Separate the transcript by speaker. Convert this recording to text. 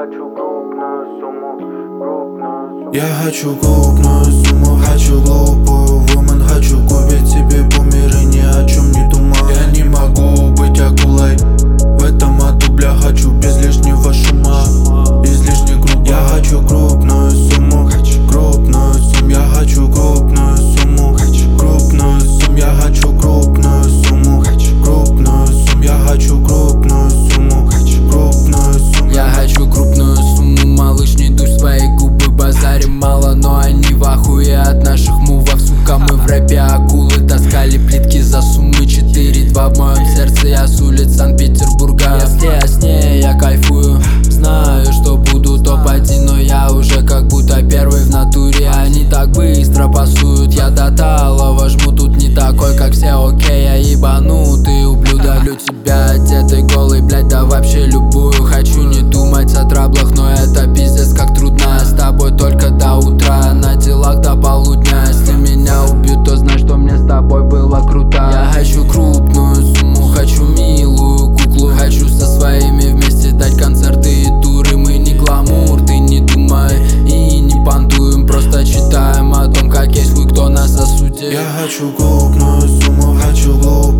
Speaker 1: хочу крупную сумму, крупную сумму.
Speaker 2: Я хочу крупную сумму, хочу глупую woman. Хочу купить себе бумер и ни о чем не думаю. Я не могу быть акулой в этом аду, бля. Хочу без лишнего шума, излишне грубо. Я хочу крупную сумму, крупную сумму. Я хочу крупную сумму, крупную сумму. Я хочу крупную сумму, крупную сумму. Я хочу крупную сумму, крупную сумму.
Speaker 3: Я хочу крупную сумму, малыш, не дуй свои губы. Базарим мало, но они в ахуе от наших мувов. Сука, мы в рэпе акулы, таскали плитки за суммы 4-2 в моем сердце. Я с улиц Санкт-Петербурга. Если я с ней, я кайфую. Знаю, что буду топ-1, но я уже как будто первый в натуре. Они так быстро пасуют, я до талого жму. Тут не такой, как все, окей, я ебанутый ублюдок. Люблю тебя одетый, голый, блять, да вообще любую. Хочу не думать о траблах, но это пиздец как трудно. С тобой только до утра, на делах до полудня. Если меня убьют, то знай, что мне с тобой было круто. Я хочу крупную сумму, хочу милую куклу. Хочу со своими вместе дать концерты и туры. Мы не гламур, ты не думай и не понтуем. Просто читаем о том, как есть хуй, кто нас осудит.
Speaker 2: Я хочу крупную сумму, хочу глупую